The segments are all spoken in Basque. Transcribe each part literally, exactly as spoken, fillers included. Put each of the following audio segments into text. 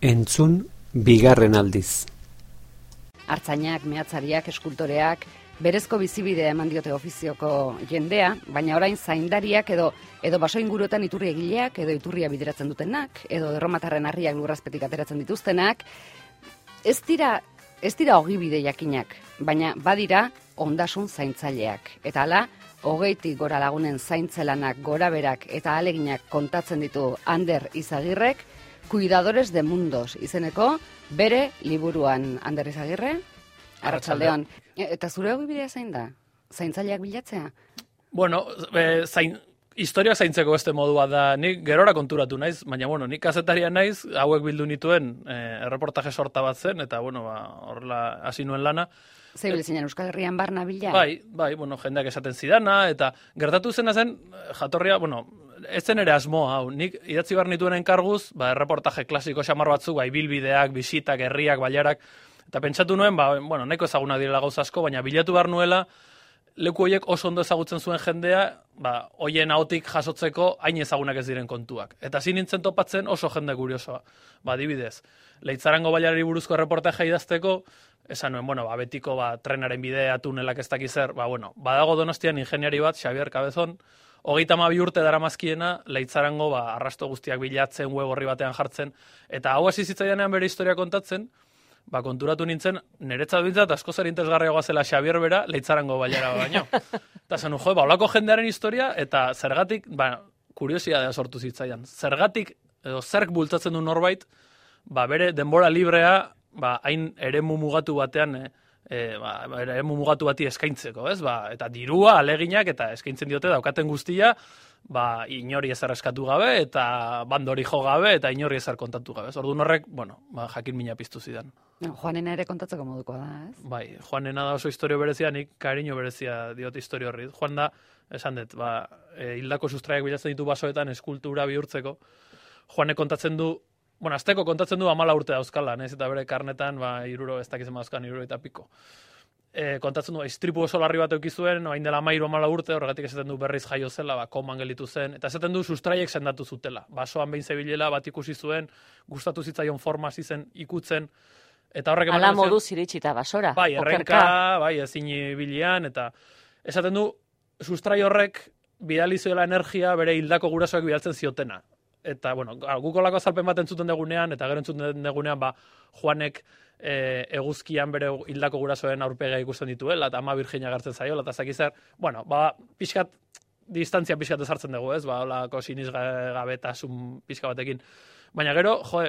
Entzun bigarren aldiz. Artzainak, mehatzariak, eskultoreak, berezko bizibidea eman diote ofizioko jendea, baina orain zaindariak edo edo baso inguruetan iturri egileak, edo iturria bideratzen dutenak, edo erromatarren harriak lurrazpetik ateratzen dituztenak, ez dira, ez dira ogibide jakinak, baina badira ondasun zaintzaileak. Eta hala, hogeitik gora lagunen zaintzelanak, goraberak eta aleginak kontatzen ditu Ander Izagirrek, Cuidadores de Mundos izeneko bere liburuan. Ander Izagirre, arratsaldeon. Eta zure ogibidea zein da? Zaintzaileak bilatzea? Bueno, e, zain, historia zaintzeko beste modua da, nik gerora konturatu naiz, baina bueno, nik kazetaria naiz, hauek bildu nituen e, erreportaje sorta bat zen, eta bueno, ba, horrela hasi nuen lana. Zei biltzinen Euskal Herrian barna bila? Bai, bai, bueno, jendeak esaten zidana, eta gertatu zena zen, jatorria, bueno, ez zen ere asmoa, hau, nik idatzi behar nituen enkarguz, ba, erreportaje klasiko xamar batzuk, bai, bilbideak, bisitak, herriak, bailarak, eta pentsatu nuen, ba, bueno, nahiko ezagunak direla gauza asko, baina bilatu behar nuela, leku horiek oso ondo ezagutzen zuen jendea, ba, hoien ahotik jasotzeko hain ezagunak ez diren kontuak. Eta zin nintzen topatzen oso jende kuriosoa. Ba, adibidez, Leitzarango bailarari buruzko erreportajea idazteko, esan nuen, bueno, ba, betiko ba, trenaren bidea, tunelak ez dakiz zer, ba, bueno, badago Donostian ingeniari bat, Xabier Cabezon, hogeita hamabi urte daramazkiena, Leitzarango ba, arrasto guztiak bilatzen, web horri batean jartzen, eta hau hasi zitzaidanean bere historia kontatzen, ba, konturatu nintzen, niretzat bintzat asko zer interesgarriagoa zela Xabier bera, Leitzarango bailara baino. Eta zen, jo, ba, olako jendearen historia, eta zergatik, ba, kuriosidadea sortu zitzaidan, zergatik, edo zerk bultzatzen du norbait, ba, bere denbora librea, ba, hain eremu mugatu batean, e, e, ba, eremu mugatu bati eskaintzeko, ez? Ba, eta dirua, aleginak, eta eskaintzen diote daukaten guztia, ba, inori ezer eskatu gabe, eta bandori jo gabe, eta inori ezer kontatu gabe. Orduan horrek, bueno, ba, jakin mina piztu zidan. No, Joanena ere kontatzeko modukoa da, ez? Bai, Joanena da oso historio berezia, nik kariño berezia diot historio horri. Joan da, esan dut, ba, e, hildako sustraiak bilatzen ditu basoetan eskultura bihurtzeko. Joanek kontatzen du, bueno, azteko kontatzen du amala urte dauzkala, nez, eta bere karnetan, ba, iruro, ez dakizen dauzkan, iruro eta piko. E, kontatzen du, istripu oso larri bat eukizuen, hain dela mairu amala urte, horregatik esaten du berriz jaio zela, ba, koman gelitu zen, eta esaten du sustraiek sendatu zutela. Basoan behin zebilela, bat ikusi zuen, gustatu zitzaion forma hasi zen ikutzen, eta horrek Ala moduz iritsita basora. Bai, errenka, bai, ezin bilian, eta esaten du, sustrai horrek bidali zuela energia bere hildako gurasoek bidaltzen ziotena. Eta, bueno, gukolako azalpen bat entzuten degunean, eta gero entzuten degunean, ba, Joanek e, eguzkian bere hildako gurasoen aurpega ikusten dituela, eta ama Virginia gartzen zaiola, eta zakizar, bueno, ba, pixkat, distantzia pixkat ezartzen dugu, ez, ba, holako sinizgabetasun pixka batekin. Baina gero, jo,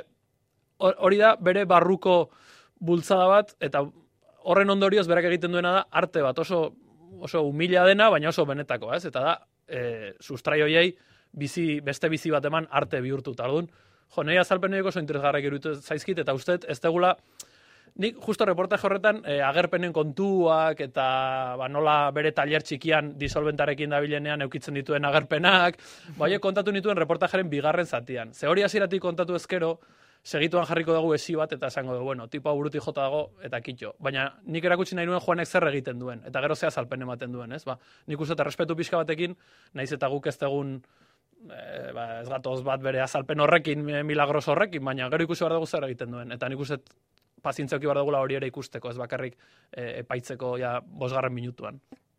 hori da bere barruko bultzada bat, eta horren ondorioz berak egiten duena da arte bat, oso, oso humila dena, baina oso benetako, ez, eta da, e, sustrai hoiei, bizi, beste bizi bat eman arte bihurtu. Orduan, jo, nahi azalpen horiek oso interesgarrak iruditu zaizkit, eta uste, ez tegula, nik justo reportaje horretan, eh, agerpenen kontuak, eta ba, nola bere taller txikian disolventarekin dabilenean eukitzen dituen agerpenak, bai, kontatu nituen reportajeren bigarren zatian. Ze hori hasieratik kontatu ezkero, segituan jarriko dugu esi bat, eta esango dugu, bueno, tipoa buruti jota dago, eta kitxo. Baina nik erakutsi nahi nuen Joanek zer egiten duen, eta gero ze azalpen ematen duen, ez? Ba, nik uste errespetu pixka batekin, naiz eta guk ez tegun E, ba, ez gatoz bat bere azalpen horrekin, milagros horrekin, baina gero ikusi behar dugu zer egiten duen. Eta nik uste pazientzioki behar dugula hori ere ikusteko, ez bakarrik e, epaitzeko ja bosgarren minutuan.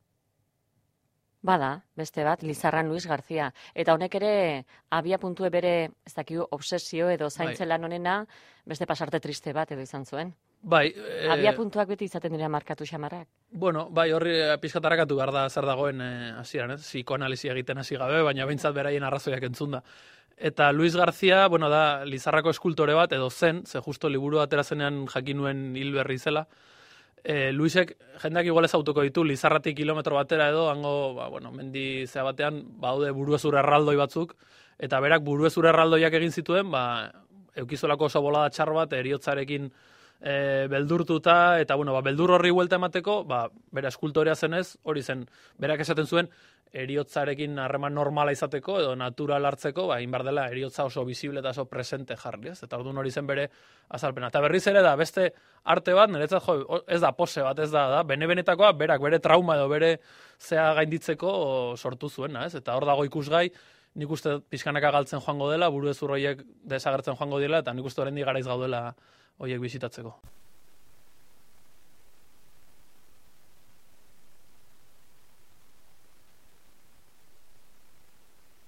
Bada, beste bat, Lizarra Luis García. Eta honek ere, abia puntue bere, ez dakigu, obsesio edo zaintzelan honena, beste pasarte triste bat edo izan zuen. Bai, e... abia puntuak beti izaten dira markatu xamarrak. Bueno, bai, horri pizkatarakatu behar da zer dagoen hasieran, eh, ez? Psikoanalisia egiten hasi gabe, baina behintzat beraien arrazoiak entzunda. Eta Luis García, bueno, da Lizarrako eskultore bat, edo zen, ze justo liburu atera zenean jakin nuen hil berri zela. E, Luisek, jendeak igual ez autoko ditu, Lizarratik kilometro batera edo, hango, ba, bueno, mendi zea batean, baude buruezur erraldoi batzuk, eta berak buruezur erraldoiak egin zituen, ba, eukizolako oso bolada txar bat, eriotzarekin E, beldurtuta, eta bueno, ba, beldur horri huelta emateko, ba, bera eskultorea zenez, hori zen, berak esaten zuen, eriotzarekin harreman normala izateko, edo natural hartzeko, ba, inbar dela, eriotza oso visible eta oso presente jarri, ez? Eta orduan hori zen bere azalpena. Eta berriz ere da, beste arte bat, niretzat, jo, ez da pose bat, ez da, da, bene-benetakoa, berak bere trauma edo bere zea gainditzeko sortu zuena, ez? Eta hor dago ikusgai, nik uste pixkanaka galtzen joango dela, buruzur horiek desagertzen joango dela, eta nik uste oraindik garaiz gaudela horiek bisitatzeko.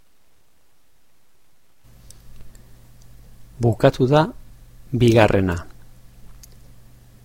Bukatu da bigarrena.